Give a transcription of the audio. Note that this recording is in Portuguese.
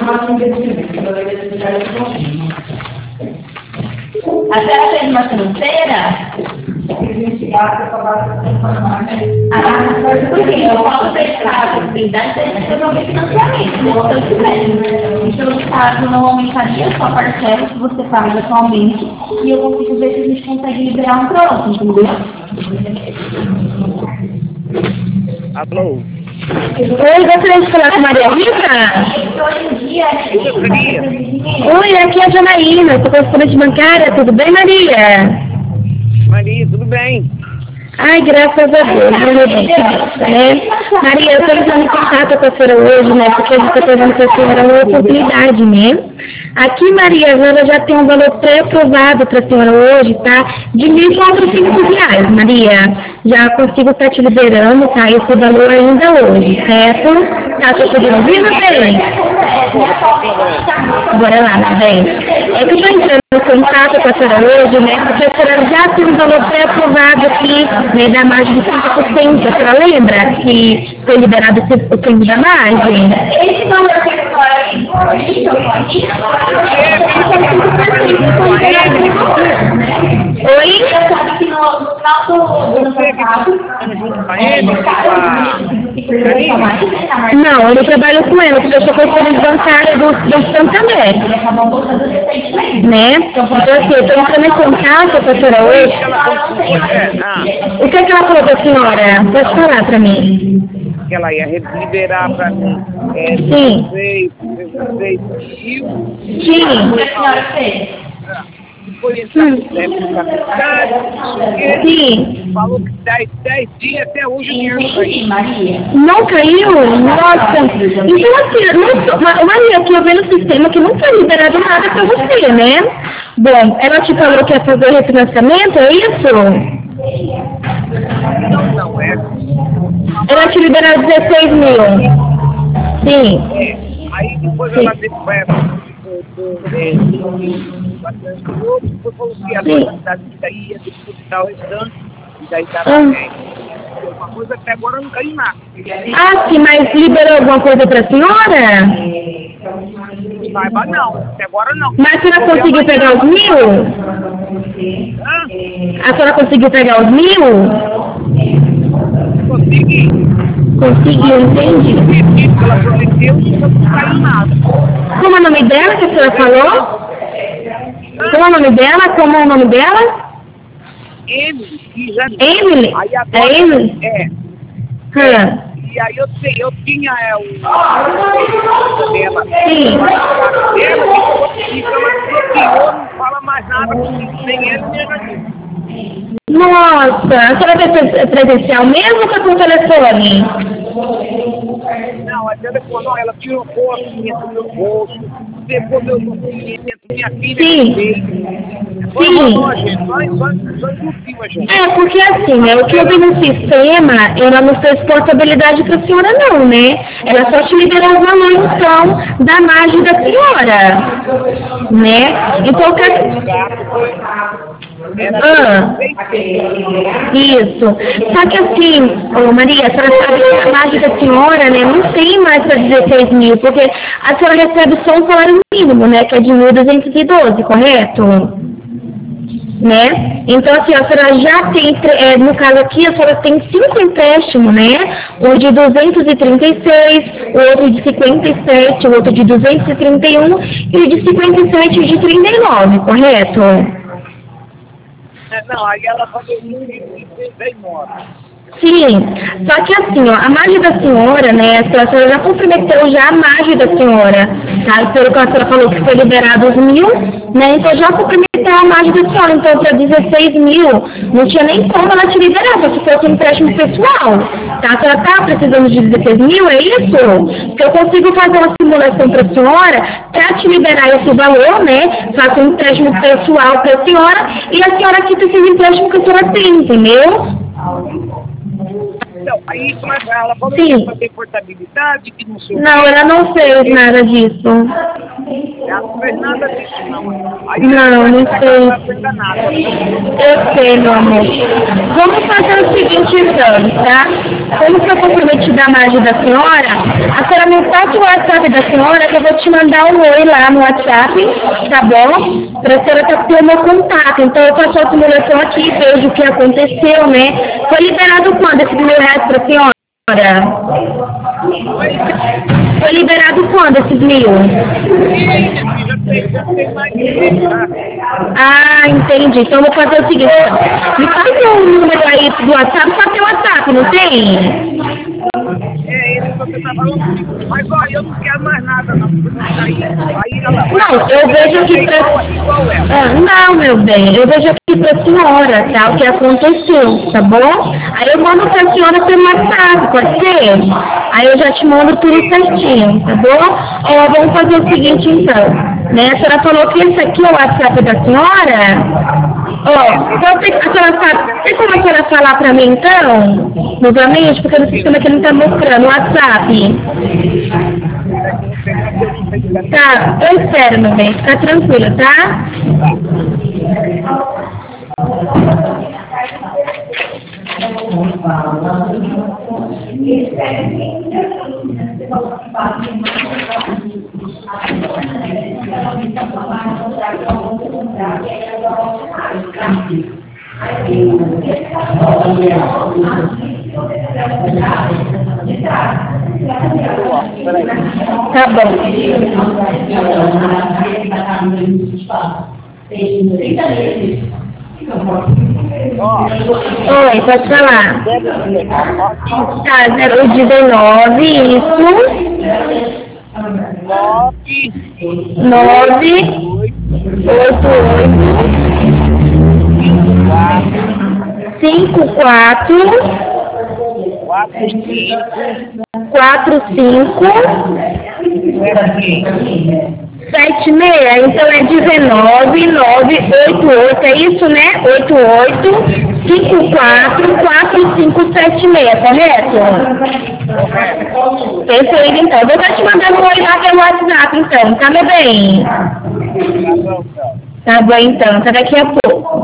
A senhora fez uma financeira? Porque eu falo para esse caso, resolver financiamento, então esse caso não aumentaria a sua parcela que você paga atualmente e eu consigo ver se a gente consegue liberar um próximo, entendeu? Alô? Oi, gostaria de falar com a Maria Rita? Oi, aqui é a Janaína, sou correspondente bancária, tudo bem, Maria? Maria, tudo bem? Ai, graças a Deus, Maria, né? Maria, eu estou entrando em contato com a senhora hoje, né, porque a gente está fazendo com a senhora uma oportunidade, né? Aqui, Maria, agora já tem um valor pré-aprovado para a senhora hoje, tá? De R$ 1.400, Maria. Já consigo estar te liberando, tá? Esse valor ainda hoje, certo? Tá, tô podendo ouvir, não tem? Bora lá, vem. É que eu estou entrando em contato com a senhora hoje, né? Porque a senhora já tem um valor pré-aprovado aqui, né? Da margem de 30%. A senhora lembra que foi liberado o tempo da margem? Esse valor que a Oi? Não, eu não trabalho com ele, porque eu sou correspondente bancária do Santander. Né? Então assim, eu estou entrando em contato com a senhora hoje. O que é que ela falou para a senhora? Pode falar para mim. Que ela ia liberar para mim. Sim. 16 mil. Sim. O que a senhora fez? Depois Sim. falou que 10 dias até hoje o dinheiro não caiu. Maria. Não caiu? Nossa. Então assim, Maria, aqui eu vejo no sistema que não foi liberado nada para você, né? Bom, ela te falou que ia fazer o refinanciamento, é isso? Não é. Ela te liberou 16 mil. Sim. Aí depois ela depois falou que a quantidade que daí ia depositar o restante, e daí estava uma coisa até agora não caiu nada. Ah, sim, mas liberou alguma coisa para a senhora? Saiba não, até agora não. Mas a senhora conseguiu pegar os 1.000? A senhora conseguiu pegar os 1.000? Consegui. Conseguiu, entendi. Ela prometeu e não caiu nada. Como é o nome dela que a senhora falou? Como é o nome dela? Como é o nome dela? Emily? Aí agora, É Emily? E aí eu tinha o dela. Sim. E ela bloqueou, não fala mais nada comigo, nem ele nem a Nossa, a senhora vai presencial mesmo ou foi por telefone? Não, a telefonou, ela tirou foto minha do meu bolso, depois eu minha filha. Sim. Sim. É, porque assim, o que eu vi no sistema, ela não fez portabilidade para a senhora não, né? Ela só te liberou o valor, então, da margem da senhora, né? Então, isso. Só que assim, Maria, a senhora sabe que a margem da senhora, né, não tem mais para 16 mil, porque a senhora recebe só um salário mínimo, né, que é de 1.212, correto? Né? Então, assim, a senhora já tem, no caso aqui, a senhora tem 5 empréstimos, né? Um de 236, o outro de 57, o outro de 231 e o de 57 de 39, correto? Não, aí ela falou e fez embora. Sim, só que assim, ó, a margem da senhora, né, a senhora já comprometeu já a margem da senhora, tá? Pelo que a senhora falou que foi liberado os 1.000, né, então já comprometeu a margem da senhora, então para 16 mil, não tinha nem como ela te liberar, se fosse um empréstimo pessoal, tá? A senhora tá precisando de 16 mil, é isso? Porque eu consigo fazer uma simulação para a senhora, para te liberar esse valor, né, faço um empréstimo pessoal para a senhora, e a senhora quita esse empréstimo que a senhora tem, entendeu? Então, aí como é que ela falou Sim. que não tem portabilidade, que não sei. Não, ela não fez nada disso. fez nada disso, não. Aí Não sei. tá enganada. Eu sei, meu amor. Vamos fazer o seguinte então, tá? Como que eu comprometi da margem da senhora, a senhora me passa o WhatsApp da senhora que eu vou te mandar um oi lá no WhatsApp, tá bom? Pra senhora ter o meu contato. Então eu faço a simulação aqui, vejo o que aconteceu, né? Foi liberado quando esse R$1.000 pra senhora? Foi liberado quando esses 1.000? Já tem mais de mês, tá? Ah, entendi. Então eu vou fazer o seguinte. Me passa o número aí do WhatsApp, só tem o WhatsApp, não tem? É ele que você tá falando comigo. Mas olha, eu não quero mais nada, não. Aí ela vai. Não, eu vejo aqui pra... Igual ela. Ah, não, meu bem, eu vejo aqui pra senhora, tá? O que aconteceu, tá bom? Aí eu mando pra senhora pelo WhatsApp, pode ser? Aí eu já te mando tudo certinho, tá bom? Ó, vamos fazer o seguinte então, né? A senhora falou que esse aqui é o WhatsApp da senhora? Ó, então a senhora sabe, tem como a senhora falar pra mim então, novamente, porque no sistema aqui não tá mostrando o WhatsApp. Tá, eu espero, meu bem, fica tranquilo, tá? Tá bom. Oi, pode falar. Tá, 019, isso. 98854 76, então é 19988, é isso, né? 88544576, correto? Perfeito, então. Eu vou estar te mandando um oi lá pelo WhatsApp, então, tá, meu bem? Tá bom, então. Até daqui a pouco.